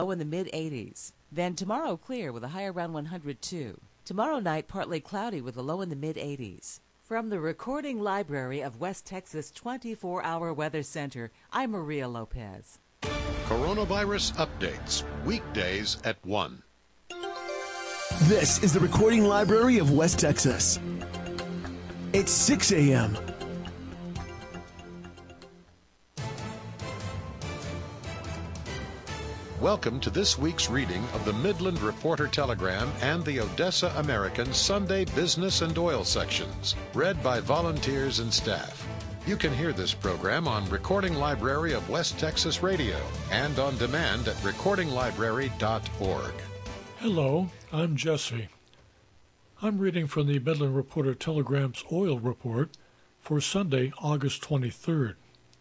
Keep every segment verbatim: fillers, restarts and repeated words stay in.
low in the mid eighties. Then tomorrow clear with a high around one hundred two. Tomorrow night partly cloudy with a low in the mid eighties. From the Recording Library of West Texas twenty-four hour Weather Center, I'm Maria Lopez. Coronavirus updates, weekdays at one. This is the Recording Library of West Texas. It's six a.m. Welcome to this week's reading of the Midland Reporter Telegram and the Odessa American Sunday Business and Oil sections, read by volunteers and staff. You can hear this program on Recording Library of West Texas Radio and on demand at recording library dot org. Hello, I'm Jesse. I'm reading from the Midland Reporter Telegram's Oil Report for Sunday, August twenty-third.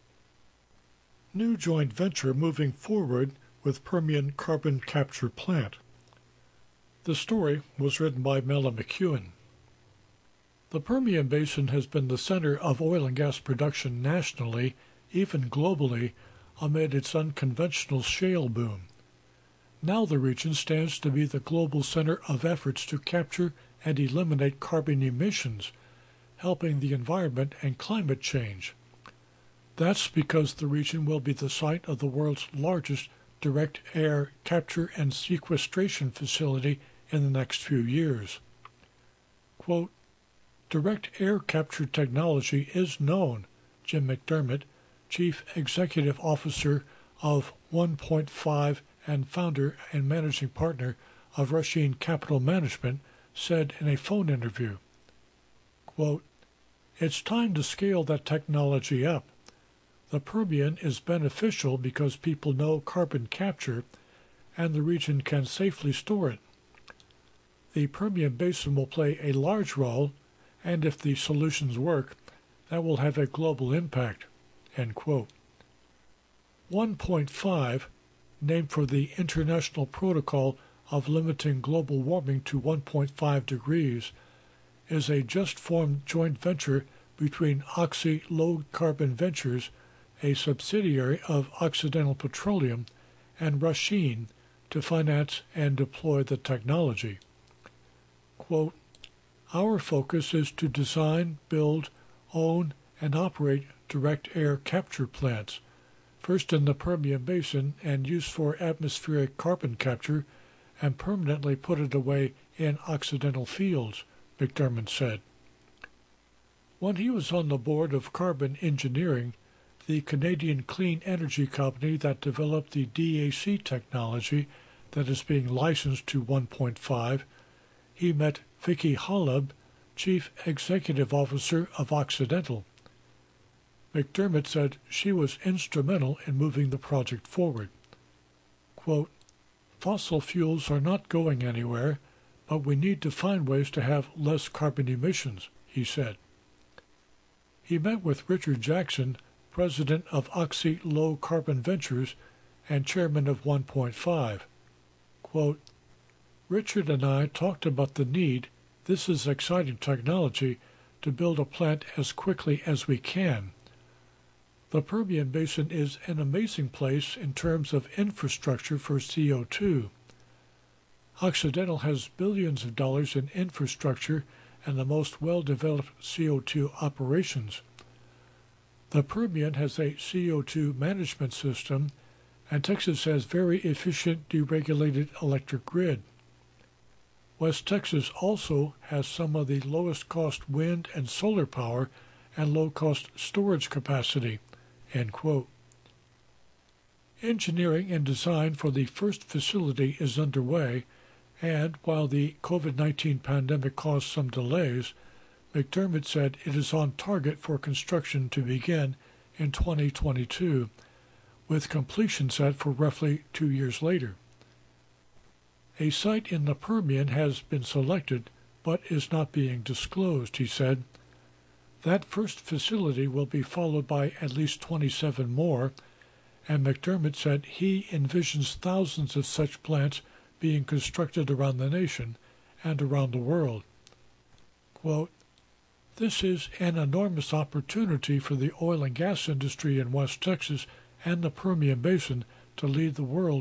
New joint venture moving forward with Permian carbon capture plant. The story was written by Mela McEwen. The Permian Basin has been the center of oil and gas production nationally, even globally, amid its unconventional shale boom. Now the region stands to be the global center of efforts to capture and eliminate carbon emissions, helping the environment and climate change. That's because the region will be the site of the world's largest direct air capture and sequestration facility in the next few years. Quote, direct air capture technology is known, Jim McDermott, Chief Executive Officer of one point five and founder and managing partner of Rasheen Capital Management, said in a phone interview. Quote, it's time to scale that technology up. The Permian is beneficial because people know carbon capture and the region can safely store it. The Permian Basin will play a large role, and if the solutions work, that will have a global impact. End quote. one point five, named for the International Protocol of Limiting Global Warming to one point five degrees, is a just-formed joint venture between Oxy Low Carbon Ventures, a subsidiary of Occidental Petroleum, and Rasheen to finance and deploy the technology. Quote, our focus is to design, build, own, and operate direct air capture plants, first in the Permian Basin and used for atmospheric carbon capture, and permanently put it away in Occidental fields, McDermott said. When he was on the board of Carbon Engineering, the Canadian clean energy company that developed the D A C technology that is being licensed to one point five, he met Vicki Hollub, Chief Executive Officer of Occidental. McDermott said she was instrumental in moving the project forward. Quote, fossil fuels are not going anywhere, but we need to find ways to have less carbon emissions, he said. He met with Richard Jackson, president of Oxy Low Carbon Ventures and chairman of one point five. Quote, Richard and I talked about the need, this is exciting technology, to build a plant as quickly as we can. The Permian Basin is an amazing place in terms of infrastructure for C O two. Occidental has billions of dollars in infrastructure and the most well-developed C O two operations. The Permian has a C O two management system, and Texas has very efficient deregulated electric grid. West Texas also has some of the lowest cost wind and solar power and low-cost storage capacity. End quote. Engineering and design for the first facility is underway, and while the COVID nineteen pandemic caused some delays, McDermott said it is on target for construction to begin in twenty twenty-two, with completion set for roughly two years later. A site in the Permian has been selected, but is not being disclosed, he said. That first facility will be followed by at least twenty-seven more, and McDermott said he envisions thousands of such plants being constructed around the nation and around the world. Quote, this is an enormous opportunity for the oil and gas industry in West Texas and the Permian Basin to lead the world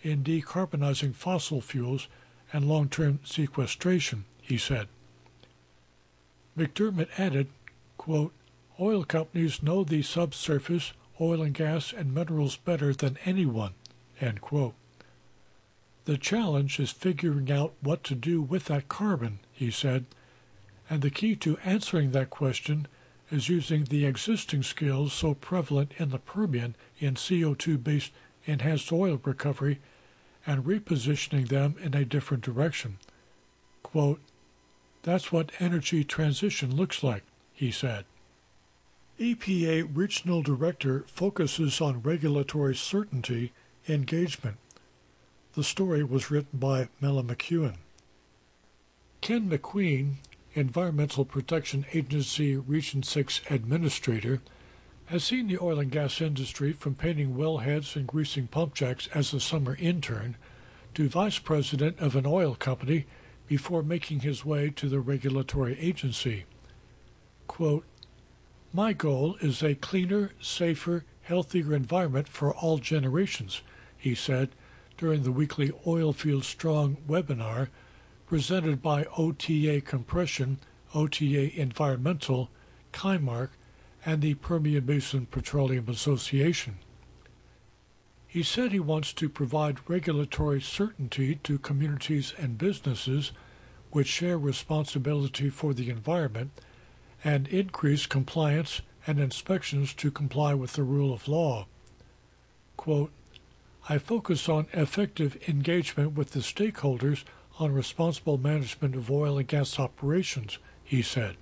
in decarbonizing fossil fuels and long-term sequestration, he said. McDermott added, quote, oil companies know the subsurface, oil and gas, and minerals better than anyone, end quote. The challenge is figuring out what to do with that carbon, he said, and the key to answering that question is using the existing skills so prevalent in the Permian in C O two-based enhanced oil recovery and repositioning them in a different direction. Quote, that's what energy transition looks like, he said. E P A Regional Director focuses on regulatory certainty engagement. The story was written by Mela McEwen. Ken McQueen, Environmental Protection Agency Region six Administrator, has seen the oil and gas industry from painting wellheads and greasing pump jacks as a summer intern to vice president of an oil company before making his way to the regulatory agency. Quote, my goal is a cleaner, safer, healthier environment for all generations, he said during the weekly Oilfield Strong webinar presented by O T A Compression, O T A Environmental, Kaimark, and the Permian Basin Petroleum Association. He said he wants to provide regulatory certainty to communities and businesses which share responsibility for the environment and increase compliance and inspections to comply with the rule of law. Quote, I focus on effective engagement with the stakeholders on responsible management of oil and gas operations, he said.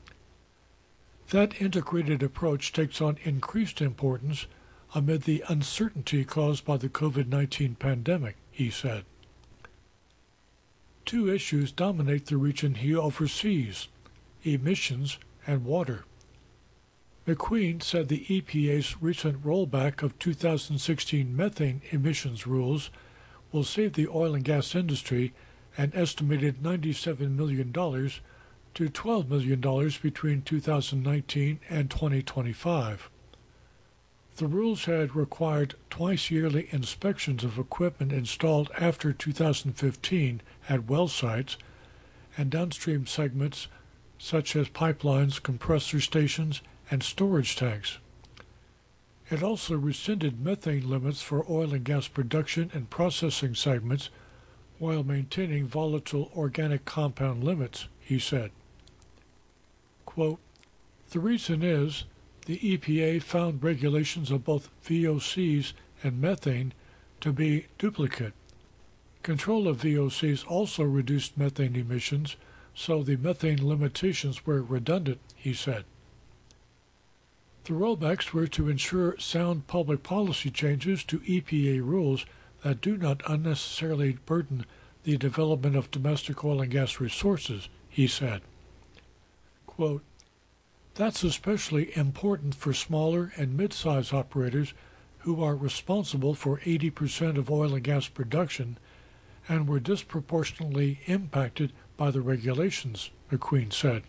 That integrated approach takes on increased importance amid the uncertainty caused by the COVID nineteen pandemic, he said. Two issues dominate the region he oversees, emissions and water. McQueen said the E P A's recent rollback of two thousand sixteen methane emissions rules will save the oil and gas industry an estimated ninety-seven million dollars to twelve million dollars between two thousand nineteen and twenty twenty-five. The rules had required twice-yearly inspections of equipment installed after two thousand fifteen at well sites and downstream segments such as pipelines, compressor stations, and storage tanks. It also rescinded methane limits for oil and gas production and processing segments while maintaining volatile organic compound limits, he said. Quote, the reason is the E P A found regulations of both V O Cs and methane to be duplicate. Control of V O Cs also reduced methane emissions, so the methane limitations were redundant, he said. The rollbacks were to ensure sound public policy changes to E P A rules that do not unnecessarily burden the development of domestic oil and gas resources, he said. Quote, that's especially important for smaller and mid-size operators who are responsible for eighty percent of oil and gas production and were disproportionately impacted by the regulations, McQueen said.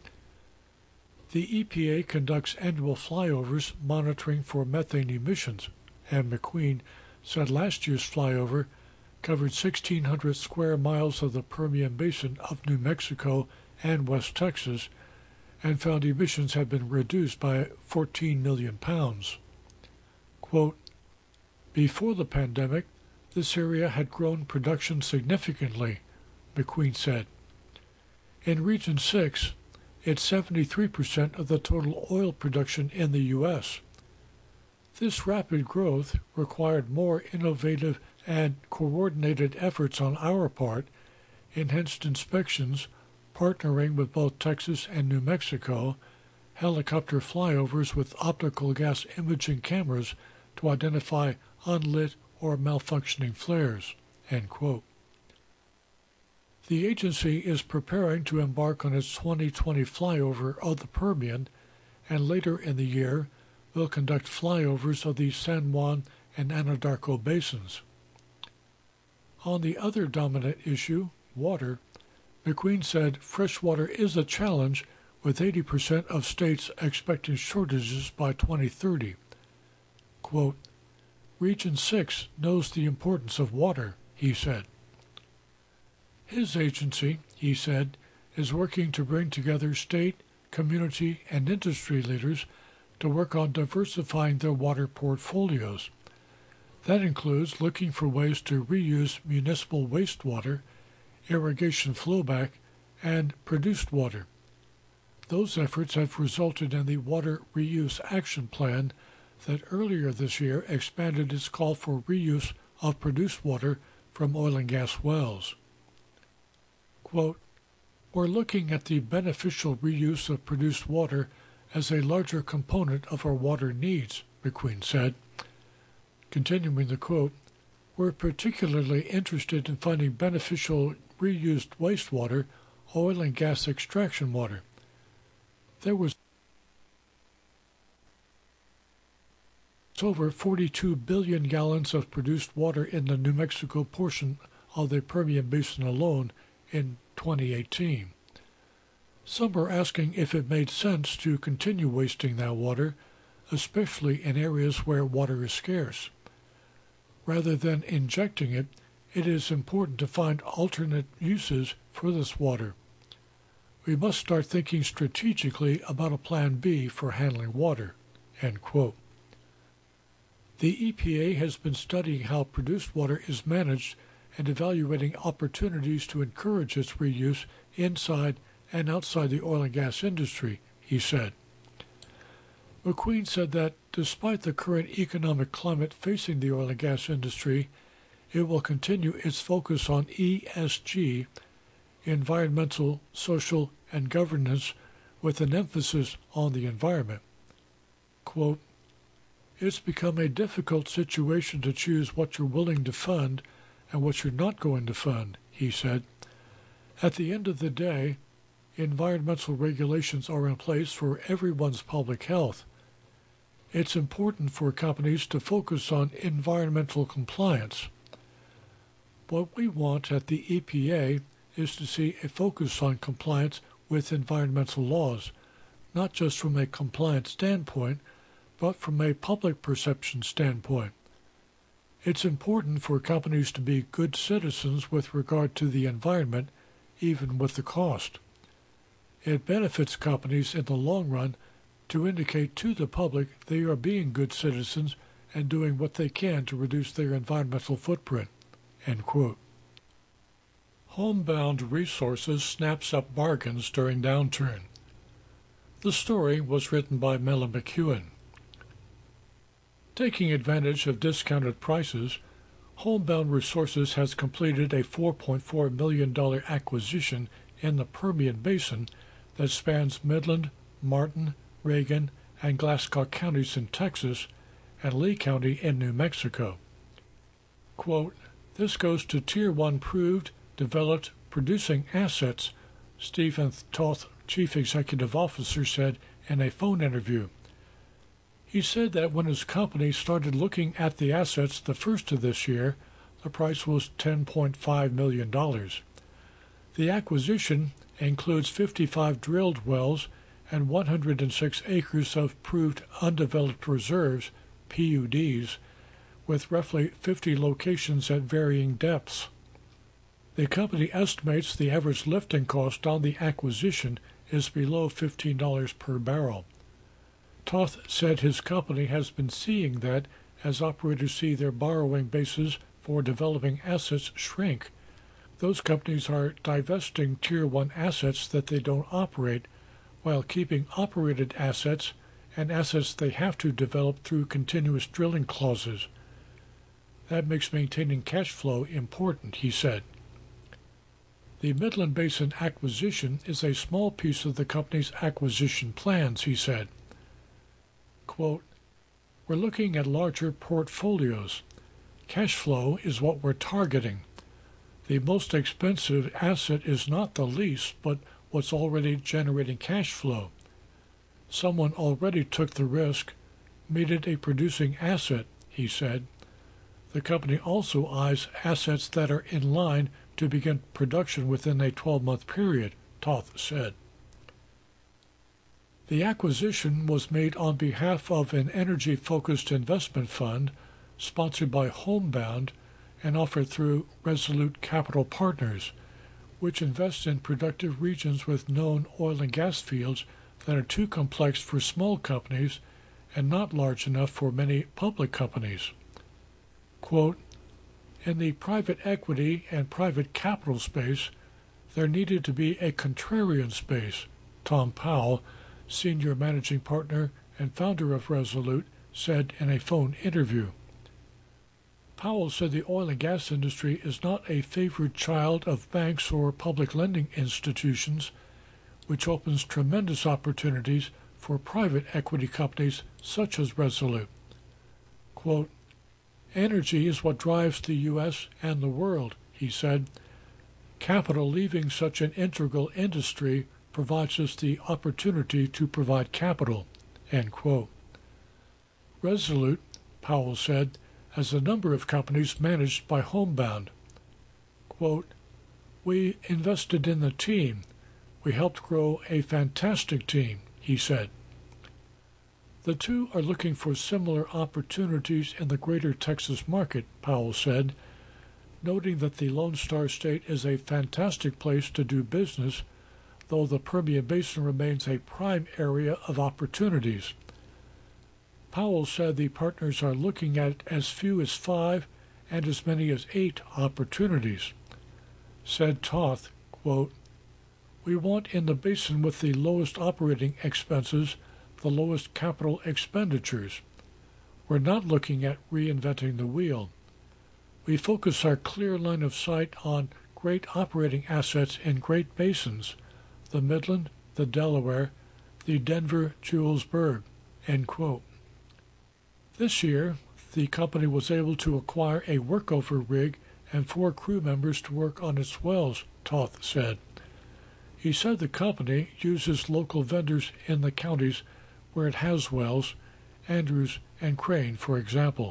The E P A conducts annual flyovers monitoring for methane emissions, and McQueen said last year's flyover covered sixteen hundred square miles of the Permian Basin of New Mexico and West Texas and found emissions had been reduced by fourteen million pounds. Quote, before the pandemic, this area had grown production significantly, McQueen said. In Region six, it's seventy-three percent of the total oil production in the U S This rapid growth required more innovative and coordinated efforts on our part, enhanced inspections, partnering with both Texas and New Mexico, helicopter flyovers with optical gas imaging cameras to identify unlit or malfunctioning flares, end quote. The agency is preparing to embark on its twenty twenty flyover of the Permian, and later in the year will conduct flyovers of the San Juan and Anadarko basins. On the other dominant issue, water, McQueen said fresh water is a challenge, with eighty percent of states expecting shortages by twenty thirty. Quote, Region six knows the importance of water, he said. His agency, he said, is working to bring together state, community, and industry leaders to work on diversifying their water portfolios. That includes looking for ways to reuse municipal wastewater, irrigation flowback, and produced water. Those efforts have resulted in the Water Reuse Action Plan that earlier this year expanded its call for reuse of produced water from oil and gas wells. Quote, "We're looking at the beneficial reuse of produced water as a larger component of our water needs," McQueen said. Continuing the quote, "We're particularly interested in finding beneficial reused wastewater, oil and gas extraction water. There was over forty-two billion gallons of produced water in the New Mexico portion of the Permian Basin alone in twenty eighteen. Some are asking if it made sense to continue wasting that water, especially in areas where water is scarce. Rather than injecting it, it is important to find alternate uses for this water. We must start thinking strategically about a plan B for handling water." End quote. The E P A has been studying how produced water is managed and evaluating opportunities to encourage its reuse inside and outside the oil and gas industry, he said. McQueen said that despite the current economic climate facing the oil and gas industry, it will continue its focus on E S G, environmental, social, and governance, with an emphasis on the environment. Quote, "It's become a difficult situation to choose what you're willing to fund and what you're not going to fund," he said. "At the end of the day, environmental regulations are in place for everyone's public health. It's important for companies to focus on environmental compliance. What we want at the E P A is to see a focus on compliance with environmental laws, not just from a compliance standpoint, but from a public perception standpoint. It's important for companies to be good citizens with regard to the environment, even with the cost. It benefits companies in the long run to indicate to the public they are being good citizens and doing what they can to reduce their environmental footprint." End quote. Homebound Resources snaps up bargains during downturn. The story was written by Mela McEwen. Taking advantage of discounted prices, Homebound Resources has completed a four point four million dollars acquisition in the Permian Basin that spans Midland, Martin, Reagan, and Glasscock counties in Texas and Lee County in New Mexico. Quote, "This goes to Tier one proved, developed, producing assets," Stephen Toth, Chief Executive Officer, said in a phone interview. He said that when his company started looking at the assets the first of this year, the price was ten point five million dollars. The acquisition includes fifty-five drilled wells and one hundred six acres of proved undeveloped reserves, P U Ds, with roughly fifty locations at varying depths. The company estimates the average lifting cost on the acquisition is below fifteen dollars per barrel. Toth said his company has been seeing that as operators see their borrowing bases for developing assets shrink, those companies are divesting Tier one assets that they don't operate while keeping operated assets and assets they have to develop through continuous drilling clauses. That makes maintaining cash flow important, he said. The Midland Basin acquisition is a small piece of the company's acquisition plans, he said. Quote, "We're looking at larger portfolios. Cash flow is what we're targeting. The most expensive asset is not the lease, but what's already generating cash flow. Someone already took the risk, made it a producing asset," he said. The company also eyes assets that are in line to begin production within a twelve-month period, Toth said. The acquisition was made on behalf of an energy-focused investment fund, sponsored by Homebound and offered through Resolute Capital Partners, which invests in productive regions with known oil and gas fields that are too complex for small companies and not large enough for many public companies. Quote, in the private equity and private capital space, there needed to be a contrarian space, Tom Powell, senior managing partner and founder of Resolute, said in a phone interview. Powell said the oil and gas industry is not a favored child of banks or public lending institutions, which opens tremendous opportunities for private equity companies such as Resolute. Quote, energy is what drives the U S and the world, he said. Capital leaving such an integral industry provides us the opportunity to provide capital, end quote. Resolute, Powell said, has a number of companies managed by Homebound. Quote, we invested in the team. We helped grow a fantastic team, he said. The two are looking for similar opportunities in the greater Texas market, Powell said, noting that the Lone Star State is a fantastic place to do business, though the Permian Basin remains a prime area of opportunities. Powell said the partners are looking at as few as five and as many as eight opportunities. Said Toth, quote, we want in the basin with the lowest operating expenses, the lowest capital expenditures. We're not looking at reinventing the wheel. We focus our clear line of sight on great operating assets in great basins, the Midland, the Delaware, the Denver-Julesburg, end quote. This year, the company was able to acquire a workover rig and four crew members to work on its wells, Toth said. He said the company uses local vendors in the counties where it has wells, Andrews and Crane, for example.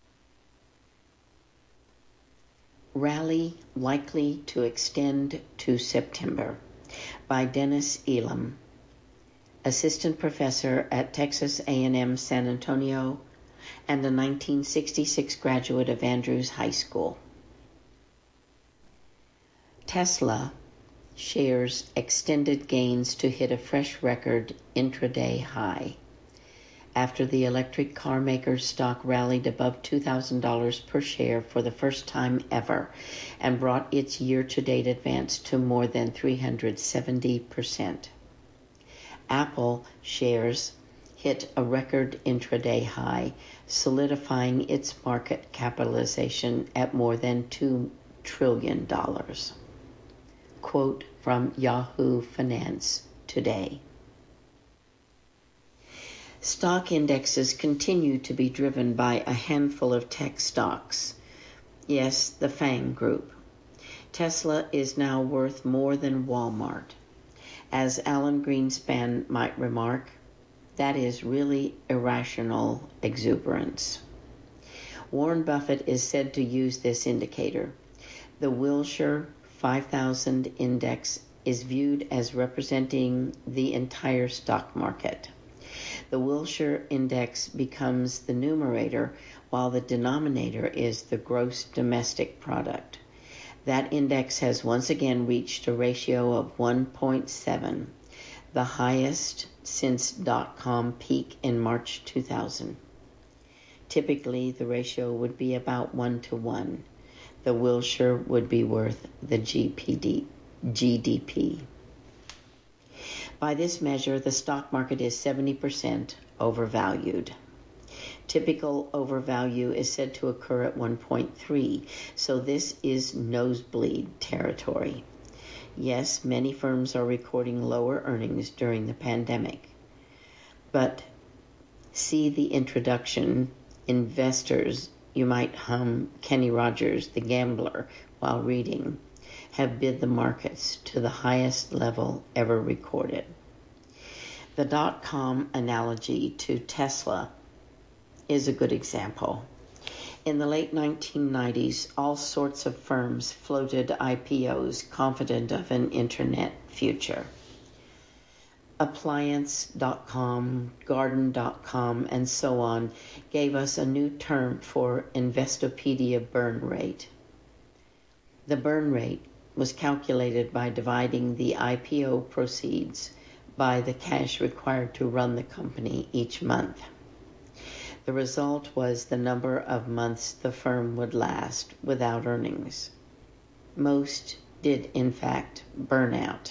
Rally likely to extend to September by Dennis Elam, assistant professor at Texas A and M San Antonio and a nineteen sixty-six graduate of Andrews High School. Tesla shares extended gains to hit a fresh record intraday high after the electric car maker's stock rallied above two thousand dollars per share for the first time ever and brought its year-to-date advance to more than three hundred seventy percent. Apple shares hit a record intraday high, solidifying its market capitalization at more than two trillion dollars. Quote from Yahoo Finance today. Stock indexes continue to be driven by a handful of tech stocks. Yes, the FANG Group. Tesla is now worth more than Walmart. As Alan Greenspan might remark, that is really irrational exuberance. Warren Buffett is said to use this indicator. The Wilshire five thousand index is viewed as representing the entire stock market. The Wilshire index becomes the numerator while the denominator is the gross domestic product. That index has once again reached a ratio of one point seven, the highest since dot-com peak in March two thousand. Typically, the ratio would be about one to one. The Wilshire would be worth the G D P. By this measure, the stock market is seventy percent overvalued. Typical overvalue is said to occur at one point three, so this is nosebleed territory. Yes, many firms are recording lower earnings during the pandemic. But see the introduction, investors, you might hum Kenny Rogers, the Gambler, while reading, have bid the markets to the highest level ever recorded. The dot-com analogy to Tesla is a good example. In the late nineteen nineties, all sorts of firms floated I P Os confident of an internet future. appliance dot com, garden dot com, and so on gave us a new term for Investopedia burn rate. The burn rate was calculated by dividing the I P O proceeds by the cash required to run the company each month. The result was the number of months the firm would last without earnings. Most did, in fact, burn out.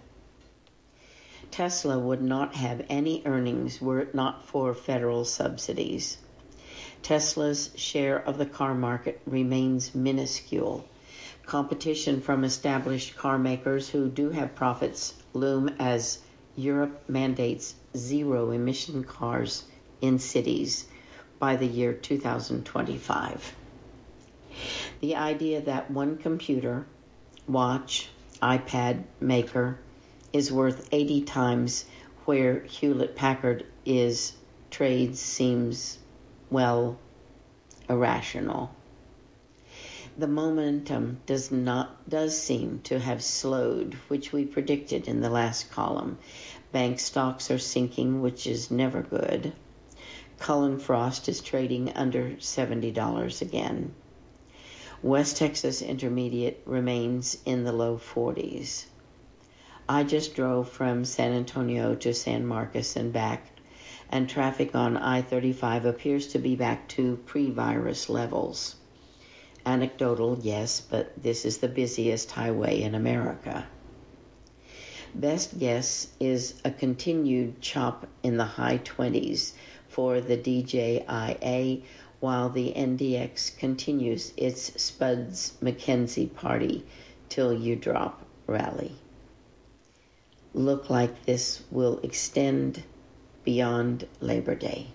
Tesla would not have any earnings were it not for federal subsidies. Tesla's share of the car market remains minuscule. Competition from established car makers who do have profits loom as Europe mandates zero-emission cars in cities by the year two thousand twenty-five. The idea that one computer, watch, iPad maker is worth eighty times where Hewlett-Packard is trades seems, well, irrational. The momentum does not does seem to have slowed, which we predicted in the last column. Bank stocks are sinking, which is never good. Cullen/Frost is trading under seventy dollars again. West Texas Intermediate remains in the low forties. I just drove from San Antonio to San Marcos and back, and traffic on I thirty-five appears to be back to pre-virus levels. Anecdotal, yes, but this is the busiest highway in America. Best guess is a continued chop in the high twenties for the D J I A, while the N D X continues its Spuds McKenzie party till you drop rally. Look like this will extend beyond Labor Day.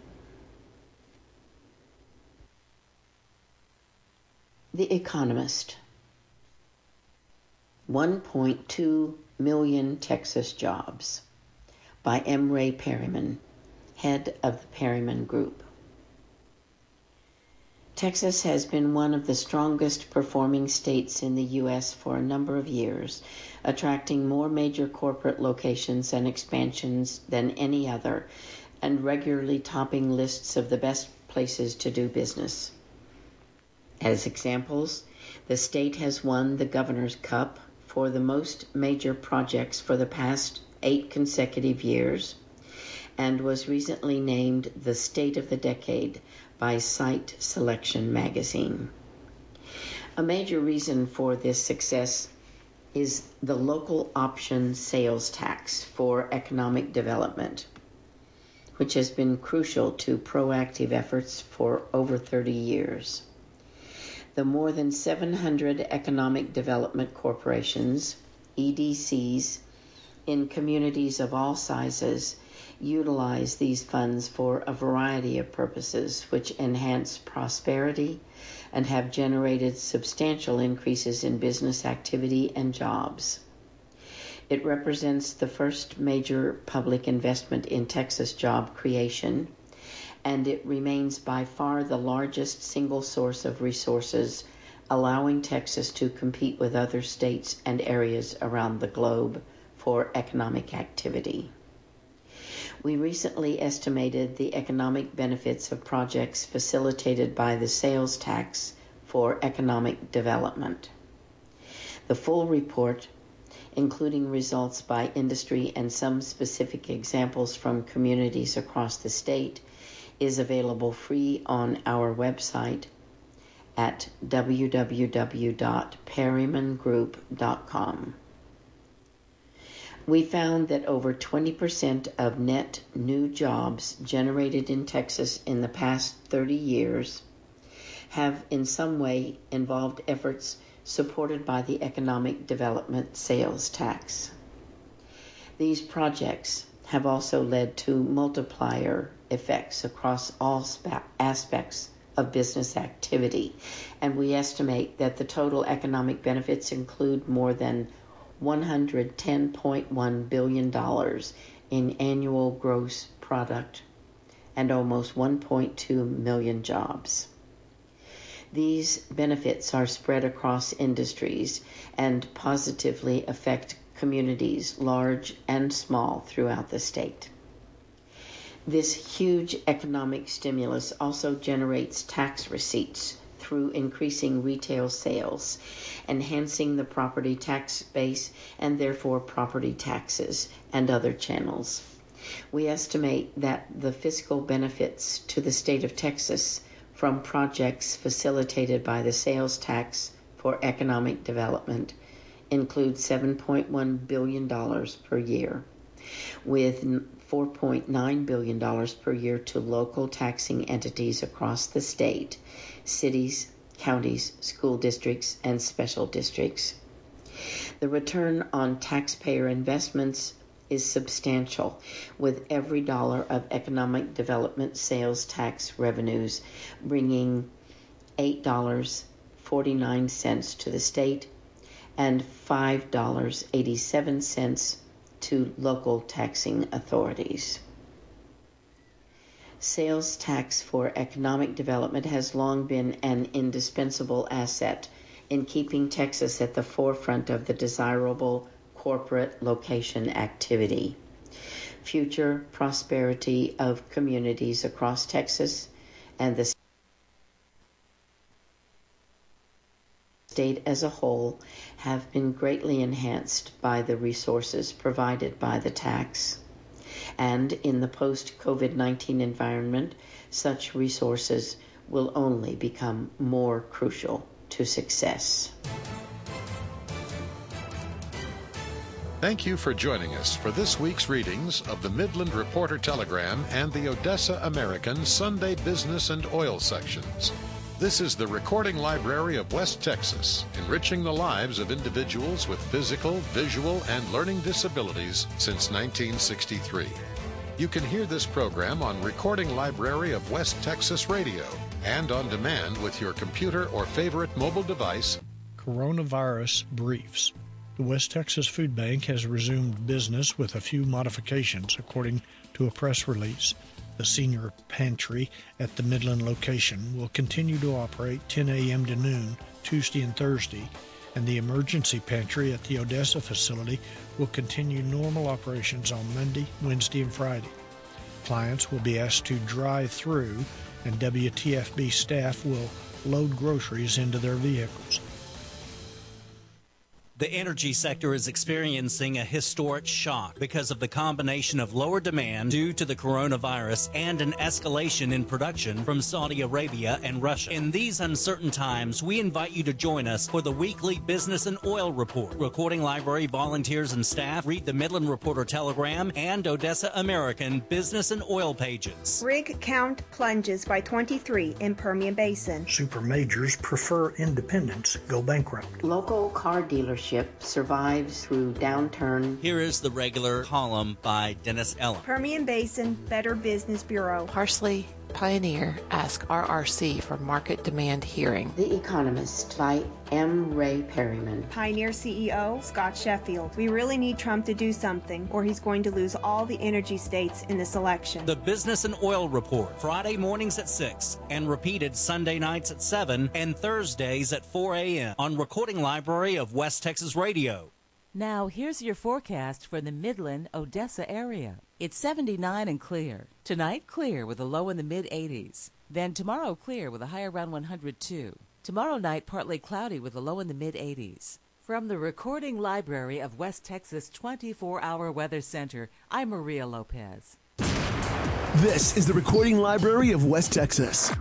The Economist. one point two million Texas jobs by M. Ray Perryman, head of the Perryman Group. Texas has been one of the strongest performing states in the U S for a number of years, attracting more major corporate locations and expansions than any other, and regularly topping lists of the best places to do business. As examples, the state has won the Governor's Cup for the most major projects for the past eight consecutive years, and was recently named the State of the Decade by Site Selection magazine. A major reason for this success is the local option sales tax for economic development, which has been crucial to proactive efforts for over thirty years. The more than seven hundred economic development corporations, E D Cs, in communities of all sizes utilize these funds for a variety of purposes which enhance prosperity and have generated substantial increases in business activity and jobs. It represents the first major public investment in Texas job creation, and it remains by far the largest single source of resources, allowing Texas to compete with other states and areas around the globe for economic activity. We recently estimated the economic benefits of projects facilitated by the sales tax for economic development. The full report, including results by industry and some specific examples from communities across the state, is available free on our website at w w w dot perryman group dot com. We found that over twenty percent of net new jobs generated in Texas in the past thirty years have in some way involved efforts supported by the economic development sales tax. These projects have also led to multiplier effects across all spa- aspects of business activity, and we estimate that the total economic benefits include more than one hundred ten point one billion dollars in annual gross product and almost one point two million jobs. These benefits are spread across industries and positively affect communities, large and small, throughout the state. This huge economic stimulus also generates tax receipts through increasing retail sales, enhancing the property tax base and therefore property taxes and other channels. We estimate that the fiscal benefits to the state of Texas from projects facilitated by the sales tax for economic development include seven point one billion dollars per year, with four point nine billion dollars per year to local taxing entities across the state, cities, counties, school districts, and special districts. The return on taxpayer investments is substantial, with every dollar of economic development sales tax revenues bringing eight dollars and forty-nine cents to the state and five dollars and eighty-seven cents to local taxing authorities. Sales tax for economic development has long been an indispensable asset in keeping Texas at the forefront of the desirable corporate location activity. Future prosperity of communities across Texas and the state as a whole have been greatly enhanced by the resources provided by the tax. And in the post-COVID nineteen environment, such resources will only become more crucial to success. Thank you for joining us for this week's readings of the Midland Reporter Telegram and the Odessa American Sunday Business and Oil sections. This is the Recording Library of West Texas, enriching the lives of individuals with physical, visual, and learning disabilities since nineteen sixty-three. You can hear this program on Recording Library of West Texas Radio and on demand with your computer or favorite mobile device. Coronavirus Briefs. The West Texas Food Bank has resumed business with a few modifications, according to a press release. The senior pantry at the Midland location will continue to operate ten a.m. to noon Tuesday and Thursday, and the emergency pantry at the Odessa facility will continue normal operations on Monday, Wednesday, and Friday. Clients will be asked to drive through, and W T F B staff will load groceries into their vehicles. The energy sector is experiencing a historic shock because of the combination of lower demand due to the coronavirus and an escalation in production from Saudi Arabia and Russia. In these uncertain times, we invite you to join us for the weekly Business and Oil Report. Recording Library volunteers and staff read the Midland Reporter Telegram and Odessa American Business and Oil pages. Rig count plunges by twenty-three in Permian Basin. Super majors prefer independents go bankrupt. Local car dealerships survives through downturn. Here is the regular column by Dennis Ellen. Permian Basin Better Business Bureau. Parsley Pioneer ask R R C for market demand hearing. The Economist by M. Ray Perryman. Pioneer C E O Scott Sheffield. We really need Trump to do something, or he's going to lose all the energy states in this election. The Business and Oil Report, Friday mornings at six and repeated Sunday nights at seven and Thursdays at four a.m. on Recording Library of West Texas Radio. Now, here's your forecast for the Midland, Odessa area. It's seventy-nine and clear. Tonight, clear with a low in the mid eighties. Then tomorrow, clear with a high around one hundred two. Tomorrow night, partly cloudy with a low in the mid eighties. From the Recording Library of West Texas twenty-four hour Weather Center, I'm Maria Lopez. This is the Recording Library of West Texas.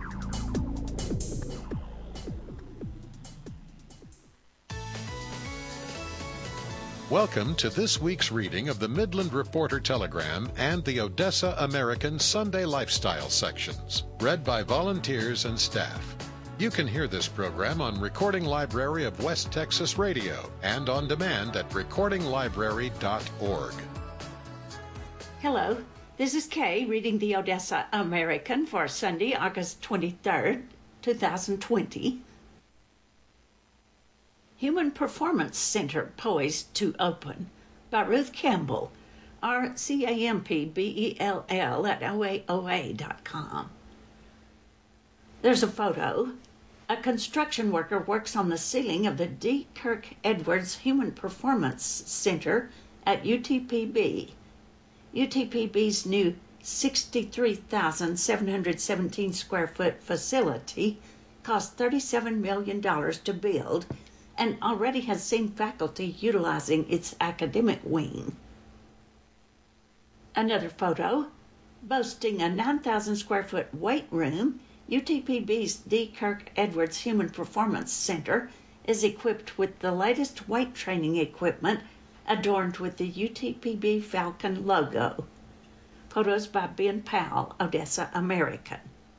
Welcome to this week's reading of the Midland Reporter Telegram and the Odessa American Sunday Lifestyle sections, read by volunteers and staff. You can hear this program on Recording Library of West Texas Radio and on demand at recording library dot org. Hello, this is Kay reading the Odessa American for Sunday, August twenty-third, twenty twenty. Human Performance Center Poised to Open by Ruth Campbell, R C A M P B E L L at O A O A dot com. There's a photo A construction worker works on the ceiling of the D. Kirk Edwards Human Performance Center at U T P B. U T P B's new sixty-three thousand seven hundred seventeen square foot facility cost thirty-seven million dollars to build and already has seen faculty utilizing its academic wing. Another photo, boasting a nine thousand square foot weight room, U T P B's D. Kirk Edwards Human Performance Center is equipped with the latest weight training equipment adorned with the U T P B Falcon logo. Photos by Ben Powell, Odessa American.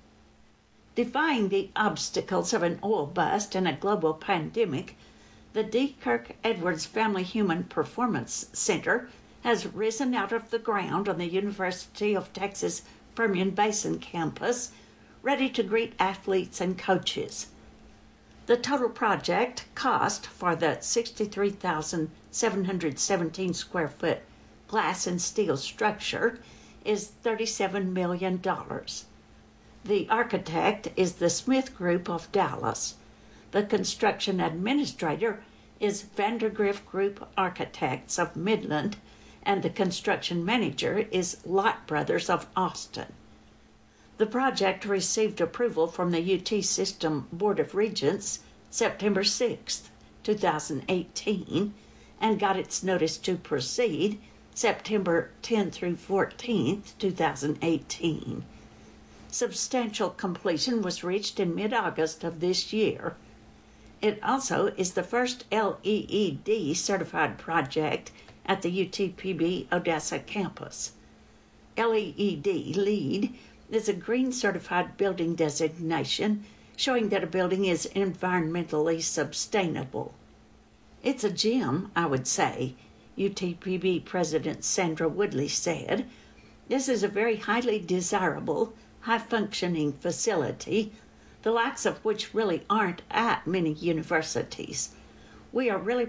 Defying the obstacles of an oil bust and a global pandemic, the D. Kirk Edwards Family Human Performance Center has risen out of the ground on the University of Texas Permian Basin campus, ready to greet athletes and coaches. The total project cost for the sixty-three thousand seven hundred seventeen square foot glass and steel structure is thirty-seven million dollars. The architect is the Smith Group of Dallas. The construction administrator is Vandergrift Group Architects of Midland, and the construction manager is Lott Brothers of Austin. The project received approval from the U T System Board of Regents September sixth, two thousand eighteen, and got its notice to proceed September tenth through fourteenth, two thousand eighteen. Substantial completion was reached in mid-August of this year. It also is the first L E E D certified project at the U T P B Odessa campus. L E E D LEED is a green certified building designation showing that a building is environmentally sustainable. It's a gem, I would say, U T P B President Sandra Woodley said. This is a very highly desirable, high-functioning facility, the likes of which really aren't at many universities. We are really